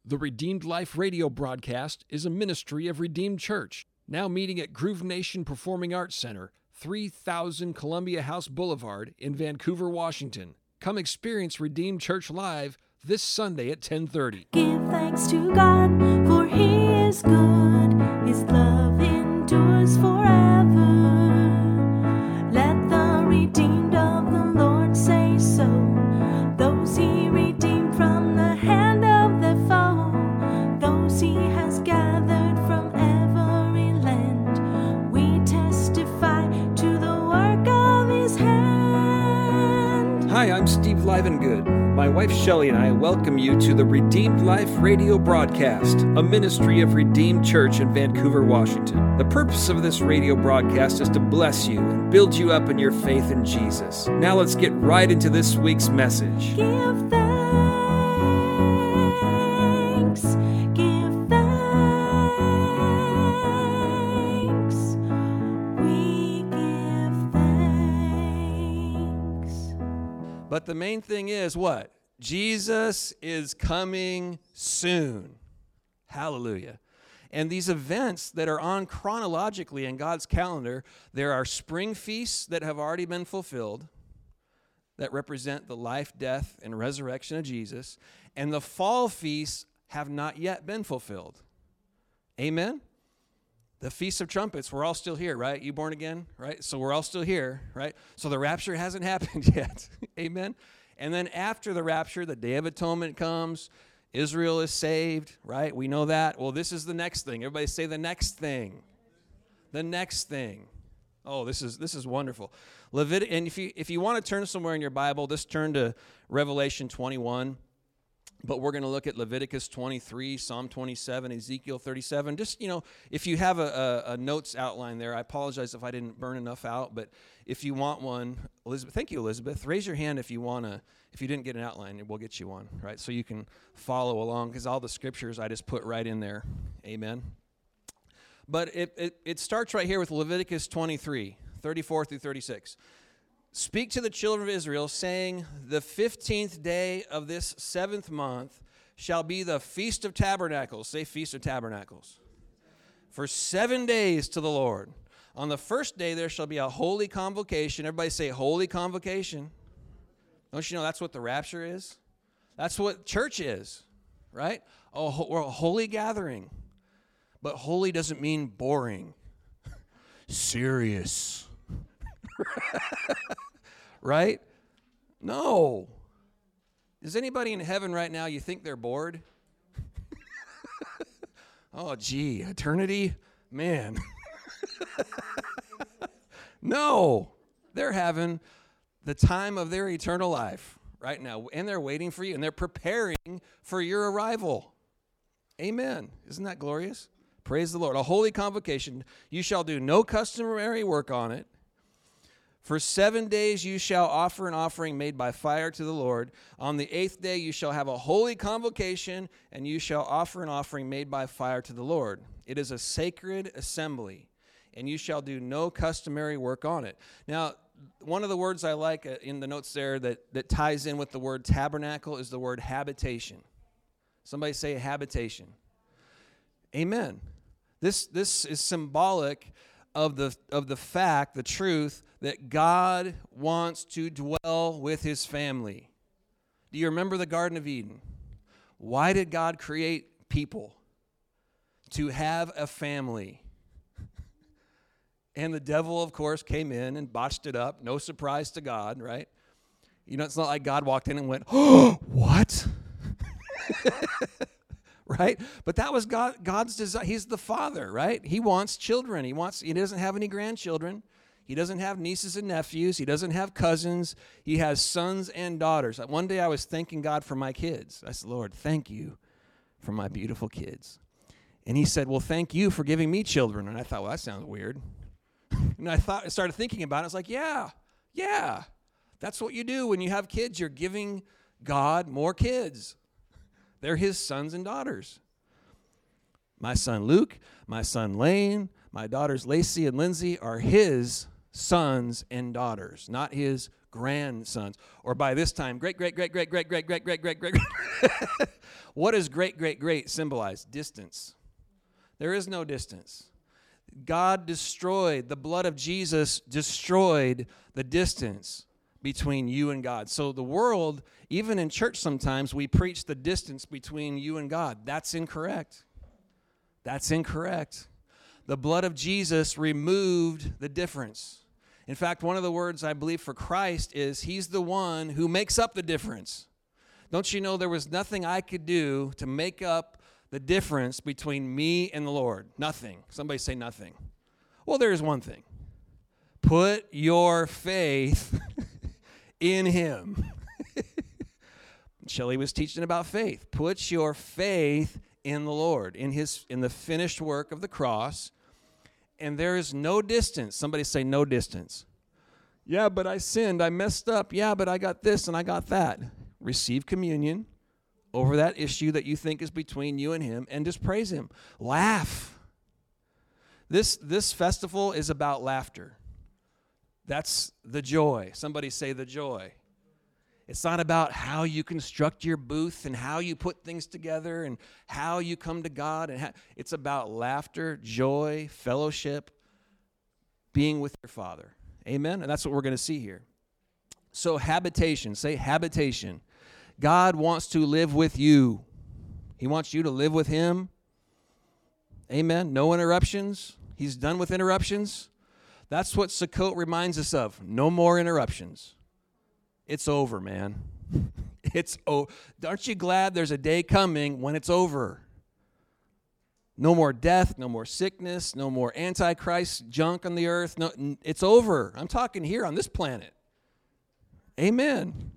The Redeemed Life radio broadcast is a ministry of Redeemed Church, now meeting at Groove Nation Performing Arts Center, 3000 Columbia House Boulevard in Vancouver, Washington. Come experience Redeemed Church live this Sunday at 10:30. Give thanks to God, for He is good. His love endures forever. Let the redeemed of the Lord say so. Those He redeemed from the hand of the foe. Those He has gathered from every land. We testify to the work of His hand. Hi, I'm Steve Livengood. My wife Shelley and I welcome you to the Redeemed Life radio broadcast, a ministry of Redeemed Church in Vancouver, Washington. The purpose of this radio broadcast is to bless you and build you up in your faith in Jesus. Now let's get right into this week's message. Give thanks. Give thanks. We give thanks. But the main thing is what? Jesus is coming soon. Hallelujah. And these events that are on chronologically in God's calendar, there are spring feasts that have already been fulfilled that represent the life, death, and resurrection of Jesus, and the fall feasts have not yet been fulfilled. Amen? The Feast of Trumpets, we're all still here, right? You born again, right? So we're all still here, right? So the rapture hasn't happened yet. Amen? And then after the rapture, the Day of Atonement comes. Israel is saved, right? We know that. Well, this is the next thing. Everybody say the next thing. The next thing. Oh, this is wonderful. And if you want to turn somewhere in your Bible, just turn to Revelation 21. But we're going to look at Leviticus 23, Psalm 27, Ezekiel 37. Just, if you have a notes outline there, I apologize if I didn't burn enough out. But if you want one, Elizabeth, thank you, Elizabeth. Raise your hand if you didn't get an outline, we'll get you one, right? So you can follow along, because all the scriptures I just put right in there. Amen. But it starts right here with Leviticus 23, 34 through 36. Speak to the children of Israel, saying, the 15th day of this 7th month shall be the Feast of Tabernacles. Say Feast of Tabernacles. For 7 days to the Lord. On the first day there shall be a holy convocation. Everybody say holy convocation. Don't you know that's what the rapture is? That's what church is, right? Oh, we're a holy gathering. But holy doesn't mean boring. Serious. Right? No. Is anybody in heaven right now, you think they're bored? Oh, gee, eternity? Man. No. They're having the time of their eternal life right now, and they're waiting for you, and they're preparing for your arrival. Amen. Isn't that glorious? Praise the Lord. A holy convocation. You shall do no customary work on it. For 7 days you shall offer an offering made by fire to the Lord. On the 8th day you shall have a holy convocation, and you shall offer an offering made by fire to the Lord. It is a sacred assembly, and you shall do no customary work on it. Now, one of the words I like in the notes there that ties in with the word tabernacle is the word habitation. Somebody say habitation. Amen. This is symbolic of the fact, the truth, that God wants to dwell with his family. Do you remember the Garden of Eden? Why did God create people? To have a family. And the devil, of course, came in and botched it up. No surprise to God, right? It's not like God walked in and went, oh, what? Right? But that was God's desire. He's the father, right? He wants children. He doesn't have any grandchildren. He doesn't have nieces and nephews. He doesn't have cousins. He has sons and daughters. One day I was thanking God for my kids. I said, Lord, thank you for my beautiful kids. And he said, well, thank you for giving me children. And I thought, well, that sounds weird. And I started thinking about it. I was like, yeah. That's what you do when you have kids. You're giving God more kids. They're his sons and daughters. My son Luke, my son Lane, my daughters Lacey and Lindsay are his sons and daughters, not his grandsons. Or by this time, great. What does great symbolize? Distance. There is no distance. God destroyed, the blood of Jesus destroyed the distance between you and God. So the world, even in church sometimes, we preach the distance between you and God. That's incorrect. That's incorrect. The blood of Jesus removed the difference. In fact, one of the words I believe for Christ is he's the one who makes up the difference. Don't you know there was nothing I could do to make up the difference between me and the Lord? Nothing. Somebody say nothing. Well, there is one thing. Put your faith in him. Shelley was teaching about faith. Put your faith in the Lord, in the finished work of the cross. And there is no distance. Somebody say no distance. Yeah, but I sinned. I messed up. Yeah, but I got this and I got that. Receive communion over that issue that you think is between you and him, and just praise him. Laugh. This festival is about laughter. That's the joy. Somebody say the joy. It's not about how you construct your booth and how you put things together and how you come to God. It's about laughter, joy, fellowship, being with your Father. Amen? And that's what we're going to see here. So habitation. Say habitation. God wants to live with you. He wants you to live with him. Amen? No interruptions. He's done with interruptions. That's what Sukkot reminds us of. No more interruptions. It's over, man. It's over. Aren't you glad there's a day coming when it's over? No more death, no more sickness, no more Antichrist junk on the earth. No, it's over. I'm talking here on this planet. Amen.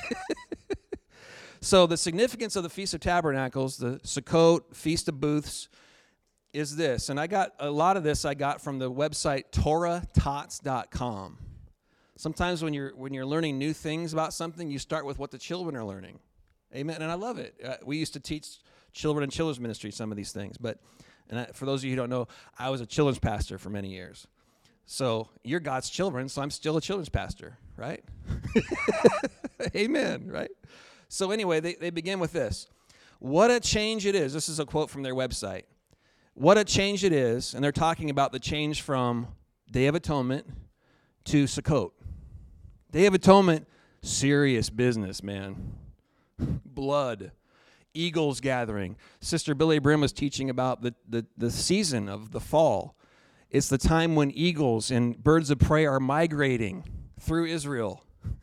So the significance of the Feast of Tabernacles, the Sukkot, Feast of Booths, is this. And I got a lot of this I got from the website TorahTots.com. Sometimes when you're learning new things about something, you start with what the children are learning. Amen. And I love it. We used to teach children and children's ministry some of these things. For those of you who don't know, I was a children's pastor for many years. So you're God's children, so I'm still a children's pastor, right? Amen, right? So anyway, they begin with this. What a change it is. This is a quote from their website. What a change it is, and they're talking about the change from Day of Atonement to Sukkot. Day of Atonement, serious business, man. Blood, eagles gathering. Sister Billy Brim was teaching about the season of the fall. It's the time when eagles and birds of prey are migrating through Israel.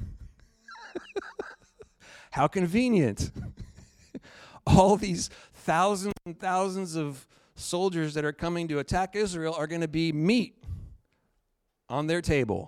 How convenient. All these thousands and thousands of soldiers that are coming to attack Israel are going to be meat on their table.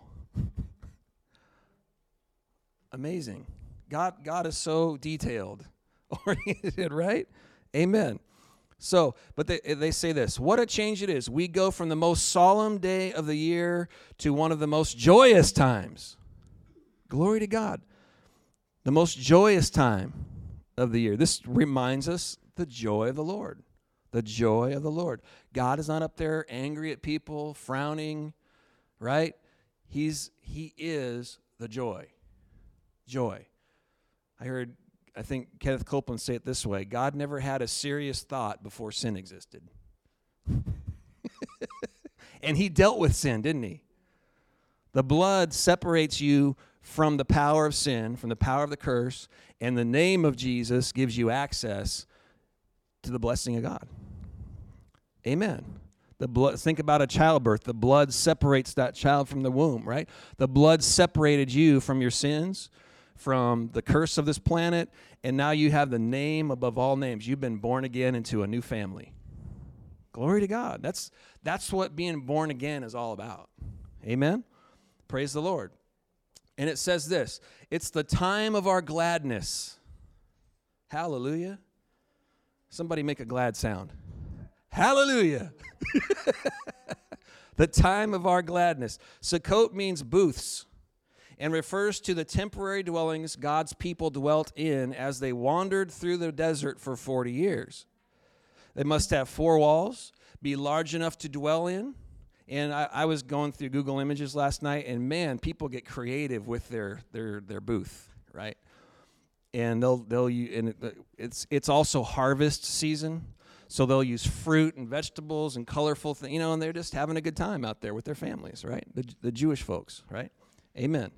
Amazing. God is so detailed oriented, right? Amen. So, but they say this, what a change it is. We go from the most solemn day of the year to one of the most joyous times. Glory to God. The most joyous time of the year. This reminds us the joy of the Lord. The joy of the Lord. God is not up there angry at people, frowning, right? He is the joy. Joy. I think Kenneth Copeland say it this way, God never had a serious thought before sin existed. And he dealt with sin, didn't he? The blood separates you from the power of sin, from the power of the curse, and the name of Jesus gives you access to the blessing of God. Amen. The blood. Think about a childbirth. The blood separates that child from the womb, right? The blood separated you from your sins, from the curse of this planet, and now you have the name above all names. You've been born again into a new family. Glory to God. That's what being born again is all about. Amen? Praise the Lord. And it says this, it's the time of our gladness. Hallelujah. Somebody make a glad sound. Hallelujah. The time of our gladness. Sukkot means booths and refers to the temporary dwellings God's people dwelt in as they wandered through the desert for 40 years. They must have 4 walls, be large enough to dwell in, And I was going through Google Images last night, and man, people get creative with their booth, right? And it's also harvest season, so they'll use fruit and vegetables and colorful things, and they're just having a good time out there with their families, right? The Jewish folks, right? Amen.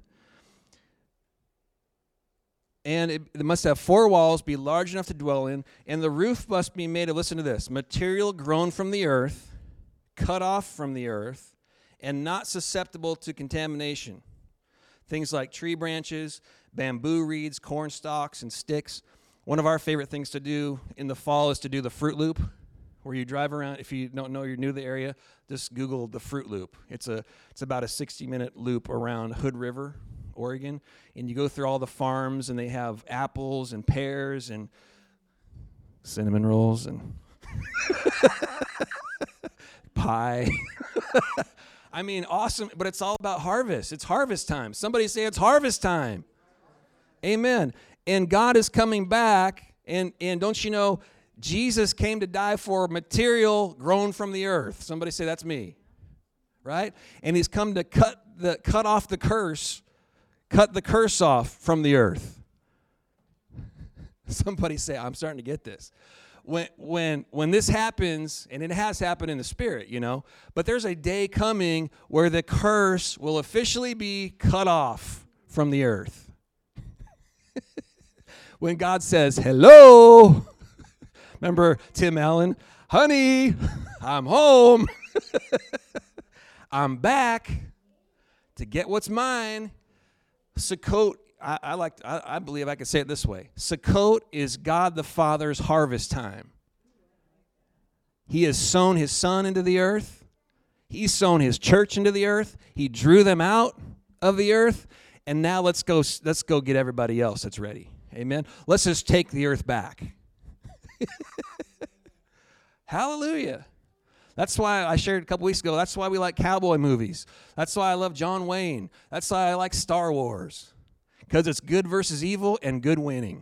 And it must have 4 walls, be large enough to dwell in, and the roof must be made of, listen to this, material grown from the earth, cut off from the earth, and not susceptible to contamination. Things like tree branches, bamboo reeds, corn stalks, and sticks. One of our favorite things to do in the fall is to do the Fruit Loop, where you drive around. If you don't know, you're new to the area, just Google the Fruit Loop. It's about a 60-minute loop around Hood River, Oregon, and you go through all the farms, and they have apples and pears and cinnamon rolls and pie. I mean, awesome, but it's all about harvest. It's harvest time. Somebody say it's harvest time. Amen. And God is coming back, and don't you know, Jesus came to die for material grown from the earth. Somebody say that's me, right? And he's come to cut the curse off from the earth. Somebody say, I'm starting to get this. When this happens, and it has happened in the spirit, but there's a day coming where the curse will officially be cut off from the earth. When God says, hello, remember Tim Allen, honey, I'm home. I'm back to get what's mine. Sukkot, I believe I could say it this way. Sukkot is God the Father's harvest time. He has sown his son into the earth. He's sown his church into the earth. He drew them out of the earth. And now let's go get everybody else that's ready. Amen. Let's just take the earth back. Hallelujah. That's why I shared a couple weeks ago. That's why we like cowboy movies. That's why I love John Wayne. That's why I like Star Wars. Because it's good versus evil and good winning.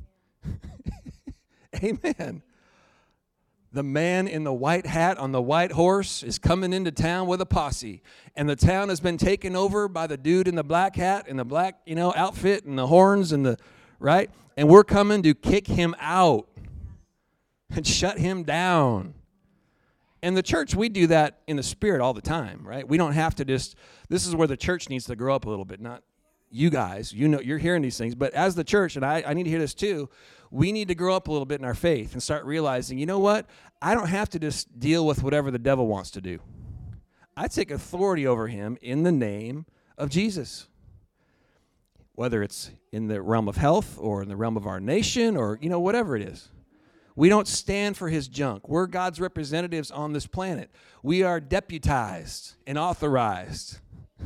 Amen. The man in the white hat on the white horse is coming into town with a posse. And the town has been taken over by the dude in the black hat and the black, outfit and the horns and right? And we're coming to kick him out and shut him down. And the church, we do that in the spirit all the time, right? We don't have to this is where the church needs to grow up a little bit, not you guys. You're hearing these things. But as the church, and I need to hear this too, we need to grow up a little bit in our faith and start realizing, you know what? I don't have to just deal with whatever the devil wants to do. I take authority over him in the name of Jesus. Whether it's in the realm of health or in the realm of our nation or, whatever it is. We don't stand for his junk. We're God's representatives on this planet. We are deputized and authorized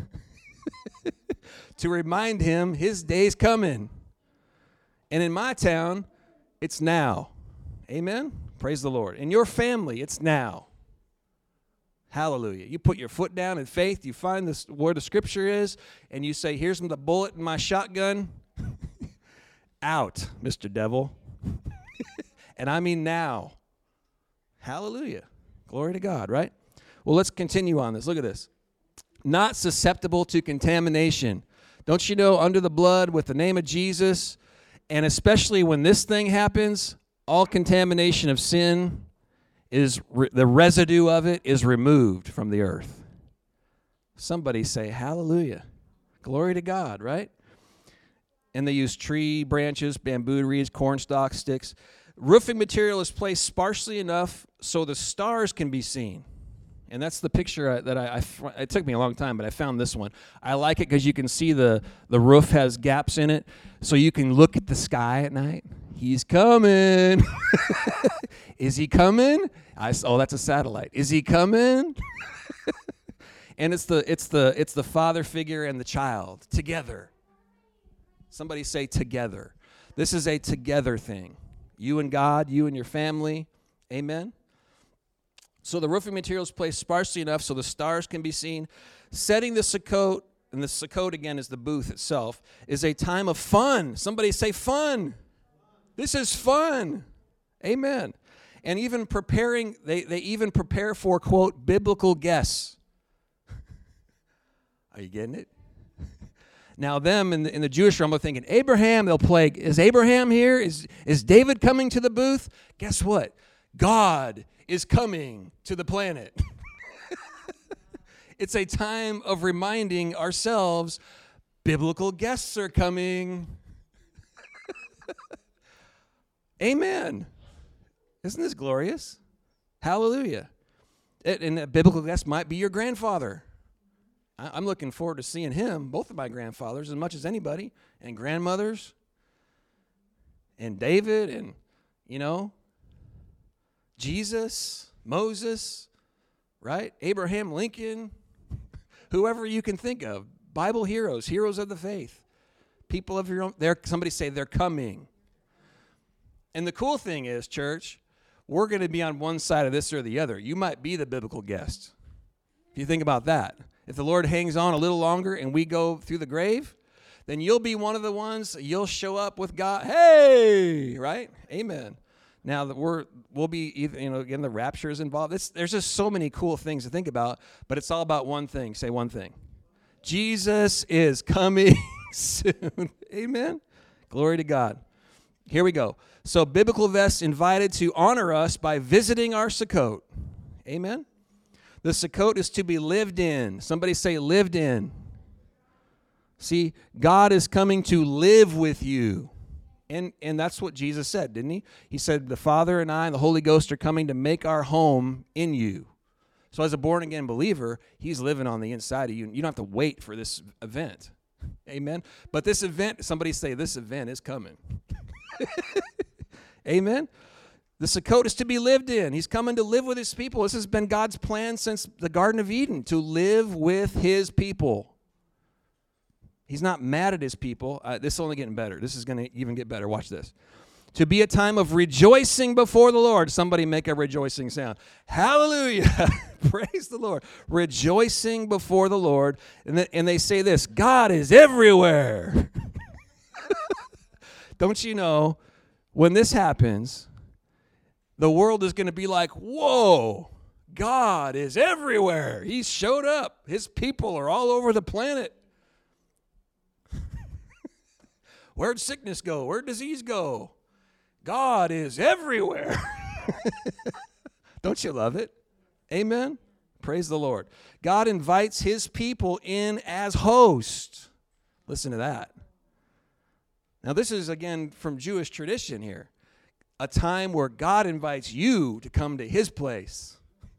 to remind him his day's coming. And in my town, it's now. Amen? Praise the Lord. In your family, it's now. Hallelujah. You put your foot down in faith. You find where the scripture is, and you say, here's the bullet in my shotgun. Out, Mr. Devil. And I mean now. Hallelujah. Glory to God, right? Well, let's continue on this. Look at this. Not susceptible to contamination. Don't you know, under the blood with the name of Jesus, and especially when this thing happens, all contamination of sin the residue of it is removed from the earth. Somebody say hallelujah. Glory to God, right? And they use tree branches, bamboo reeds, corn stalks, sticks. Roofing material is placed sparsely enough so the stars can be seen. And that's the picture that it took me a long time, but I found this one. I like it because you can see the roof has gaps in it, so you can look at the sky at night. He's coming. Is he coming? That's a satellite. Is he coming? And it's the father figure and the child together. Somebody say together. This is a together thing. You and God, you and your family. Amen. So the roofing material is placed sparsely enough so the stars can be seen. Setting the Sukkot, and the Sukkot again is the booth itself, is a time of fun. Somebody say fun. This is fun. Amen. And even preparing, they even prepare for, quote, biblical guests. Are you getting it? Now them in the Jewish realm are thinking, Abraham, they'll play, is Abraham here? Is David coming to the booth? Guess what? God is coming to the planet. It's a time of reminding ourselves, biblical guests are coming. Amen. Isn't this glorious? Hallelujah. And a biblical guest might be your grandfather. I'm looking forward to seeing him, both of my grandfathers, as much as anybody, and grandmothers, and David, and, Jesus, Moses, right? Abraham Lincoln, whoever you can think of, Bible heroes, heroes of the faith, people of your own, somebody say they're coming. And the cool thing is, church, we're going to be on one side of this or the other. You might be the biblical guest. If you think about that. If the Lord hangs on a little longer and we go through the grave, then you'll be one of the ones, you'll show up with God. Hey, right? Amen. Now that we'll be either, again, the rapture is involved. There's just so many cool things to think about, but it's all about one thing. Say one thing. Jesus is coming soon. Amen. Glory to God. Here we go. So biblical guests invited to honor us by visiting our Sukkot. Amen. The Sukkot is to be lived in. Somebody say lived in. See, God is coming to live with you. And that's what Jesus said, didn't he? He said, the Father and I and the Holy Ghost are coming to make our home in you. So as a born-again believer, he's living on the inside of you. You don't have to wait for this event. Amen? But this event, somebody say, this event is coming. Amen? The Sukkot is to be lived in. He's coming to live with his people. This has been God's plan since the Garden of Eden, to live with his people. He's not mad at his people. This is only getting better. This is going to even get better. Watch this. To be a time of rejoicing before the Lord. Somebody make a rejoicing sound. Hallelujah. Praise the Lord. Rejoicing before the Lord. And they say this, God is everywhere. Don't you know, when this happens, the world is going to be like, whoa, God is everywhere. He's showed up. His people are all over the planet. Where'd sickness go? Where'd disease go? God is everywhere. Don't you love it? Amen? Praise the Lord. God invites his people in as hosts. Listen to that. Now, this is, again, from Jewish tradition here. A time where God invites you to come to his place.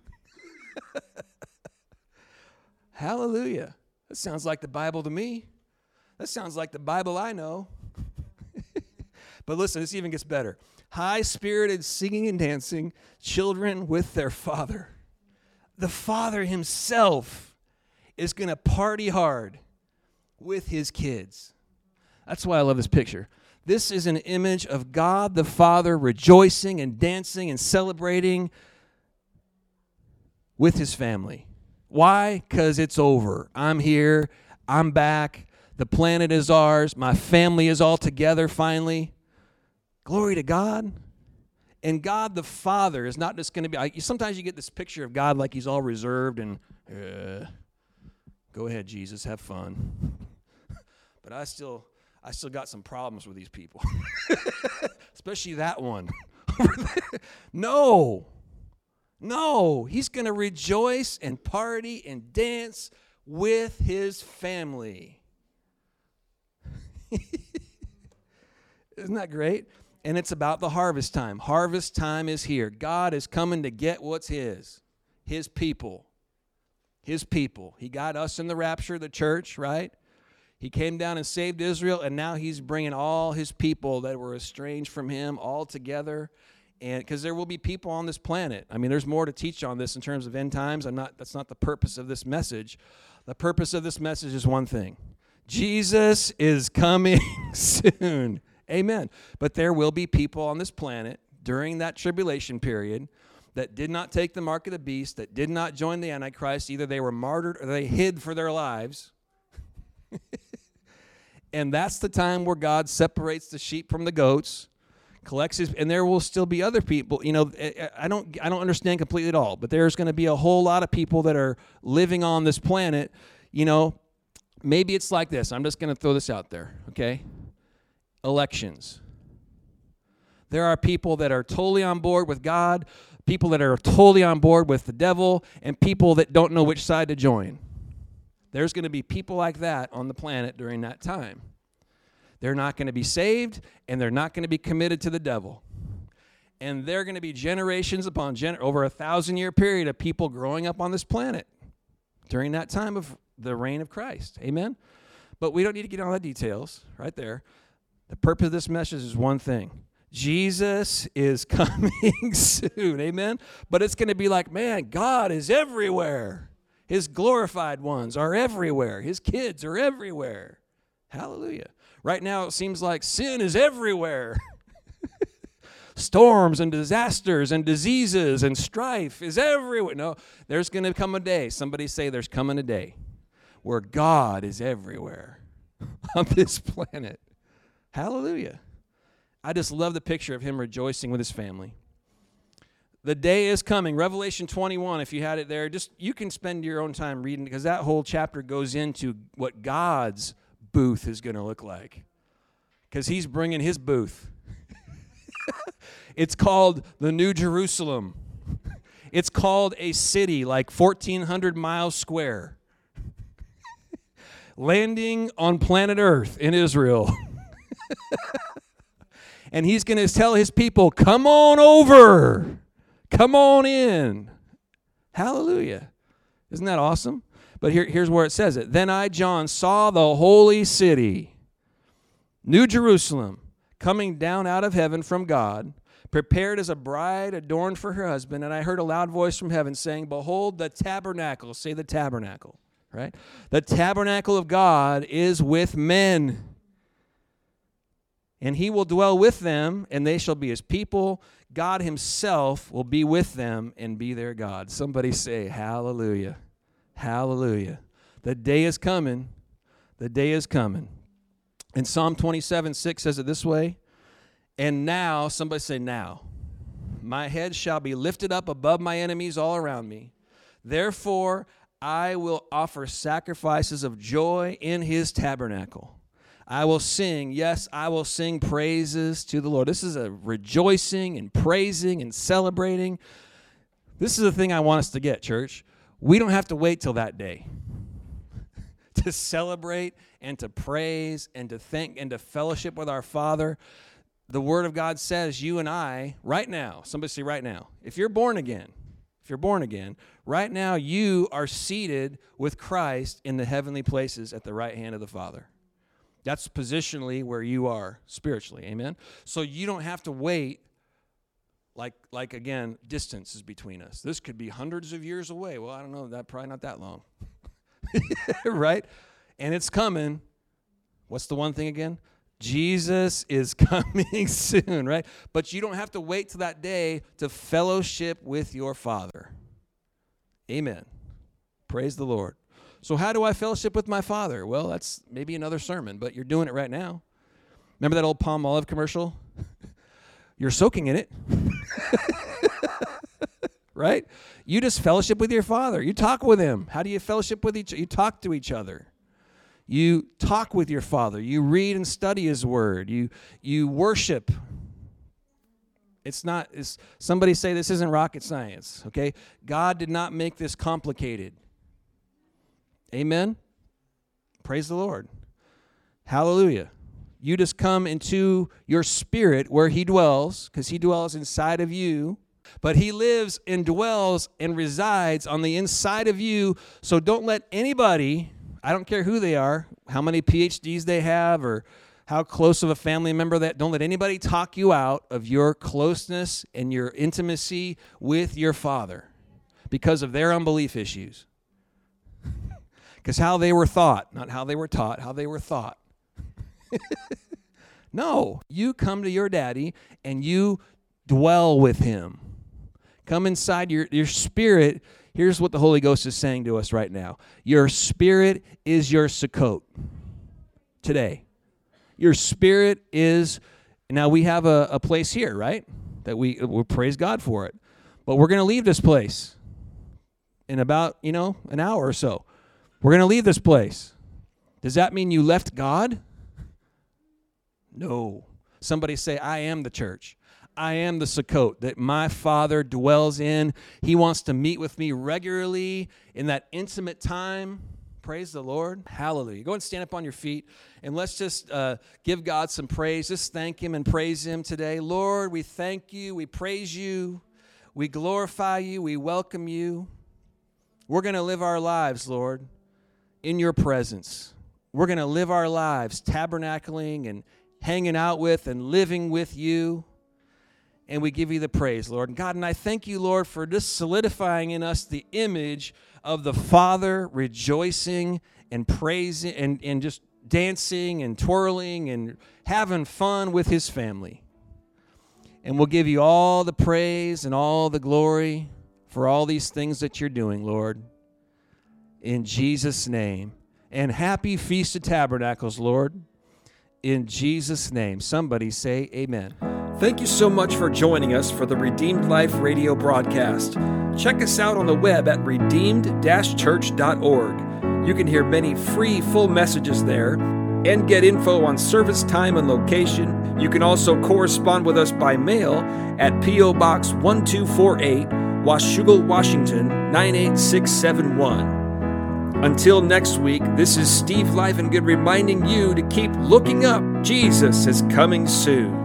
Hallelujah. That sounds like the Bible to me. That sounds like the Bible I know. But listen, this even gets better. High-spirited singing and dancing, children with their father. The Father himself is going to party hard with his kids. That's why I love this picture. This is an image of God the Father rejoicing and dancing and celebrating with his family. Why? Because it's over. I'm here. I'm back. The planet is ours. My family is all together finally. Glory to God. And God the Father is not just going to be, sometimes you get this picture of God like he's all reserved and, go ahead, Jesus, have fun. But I still got some problems with these people. Especially that one. No, he's going to rejoice and party and dance with his family. Isn't that great? And it's about the harvest time. Harvest time is here. God is coming to get what's his people. His people. He got us in the rapture, the church, right? He came down and saved Israel, and now he's bringing all his people that were estranged from him all together. And because there will be people on this planet. I mean, there's more to teach on this in terms of end times. That's not the purpose of this message. The purpose of this message is one thing. Jesus is coming soon. Amen. But there will be people on this planet during that tribulation period that did not take the mark of the beast, that did not join the Antichrist. Either they were martyred or they hid for their lives. And that's the time where God separates the sheep from the goats, collects his, and there will still be other people. You know, I don't understand completely at all, but there's going to be a whole lot of people that are living on this planet, you know, Maybe it's like this. I'm just going to throw this out there, okay? Elections. There are people that are totally on board with God, people that are totally on board with the devil, and people that don't know which side to join. There's going to be people like that on the planet during that time. They're not going to be saved, and they're not going to be committed to the devil. And there are going to be generations upon over a 1,000-year period of people growing up on this planet during that time of the reign of Christ. Amen? But we don't need to get into all the details right there. The purpose of this message is one thing. Jesus is coming soon. Amen? But it's going to be like, man, God is everywhere. His glorified ones are everywhere. His kids are everywhere. Hallelujah. Right now, it seems like sin is everywhere. Storms and disasters and diseases and strife is everywhere. No, there's going to come a day. Somebody say there's coming a day where God is everywhere on this planet. Hallelujah. I just love the picture of him rejoicing with his family. The day is coming. Revelation 21, if you had it there, just you can spend your own time reading because that whole chapter goes into what God's booth is going to look like. Because he's bringing his booth. It's called the New Jerusalem. It's called a city like 1,400 miles square. Landing on planet Earth in Israel. And he's going to tell his people, come on over. Come on in. Hallelujah. Isn't that awesome? But here's where it says it. Then I, John, saw the holy city, New Jerusalem, coming down out of heaven from God, prepared as a bride adorned for her husband. And I heard a loud voice from heaven saying, behold, the tabernacle. Say the tabernacle, right? The tabernacle of God is with men. And he will dwell with them, and they shall be his people. God himself will be with them and be their God. Somebody say, hallelujah. Hallelujah. The day is coming. The day is coming. And Psalm 27:6 says it this way. And now, somebody say now, my head shall be lifted up above my enemies all around me. Therefore, I will offer sacrifices of joy in his tabernacle. I will sing, yes, I will sing praises to the Lord. This is a rejoicing and praising and celebrating. This is the thing I want us to get, church. We don't have to wait till that day to celebrate and to praise and to thank and to fellowship with our Father. The Word of God says you and I, right now, somebody say right now, if you're born again, right now you are seated with Christ in the heavenly places at the right hand of the Father. That's positionally where you are spiritually, amen? So you don't have to wait, like again, distance is between us. This could be hundreds of years away. Well, I don't know, that probably not that long, right? And it's coming. What's the one thing again? Jesus is coming soon, right? But you don't have to wait till that day to fellowship with your Father. Amen. Praise the Lord. So how do I fellowship with my Father? Well, that's maybe another sermon, but you're doing it right now. Remember that old Palmolive commercial? You're soaking in it. Right? You just fellowship with your Father. You talk with him. How do you fellowship with each other? You talk to each other. You talk with your Father. You read and study his word. You worship. Somebody say this isn't rocket science, okay? God did not make this complicated. Amen? Praise the Lord. Hallelujah. You just come into your spirit where he dwells, because he dwells inside of you. But he lives and dwells and resides on the inside of you. So don't let anybody, I don't care who they are, how many PhDs they have, or how close of a family member that, don't let anybody talk you out of your closeness and your intimacy with your Father because of their unbelief issues. Because how they were thought, not how they were taught, how they were thought. No, you come to your daddy and you dwell with him. Come inside your spirit. Here's what the Holy Ghost is saying to us right now. Your spirit is your Sukkot today. Your spirit is, now we have a place here, right? That we praise God for it. But we're going to leave this place in about, an hour or so. We're going to leave this place. Does that mean you left God? No. Somebody say, I am the church. I am the Sukkot that my Father dwells in. He wants to meet with me regularly in that intimate time. Praise the Lord. Hallelujah. Go and stand up on your feet, and let's just give God some praise. Just thank him and praise him today. Lord, we thank you. We praise you. We glorify you. We welcome you. We're going to live our lives, Lord, in your presence. We're going to live our lives tabernacling and hanging out with and living with you. And we give you the praise, Lord. And God, and I thank you, Lord, for just solidifying in us the image of the Father rejoicing and praising and just dancing and twirling and having fun with his family. And we'll give you all the praise and all the glory for all these things that you're doing, Lord. In Jesus' name. And happy Feast of Tabernacles, Lord. In Jesus' name. Somebody say amen. Thank you so much for joining us for the Redeemed Life radio broadcast. Check us out on the web at redeemed-church.org. You can hear many free full messages there and get info on service time and location. You can also correspond with us by mail at P.O. Box 1248, Washougal, Washington 98671. Until next week, this is Steve Livengood reminding you to keep looking up. Jesus is coming soon.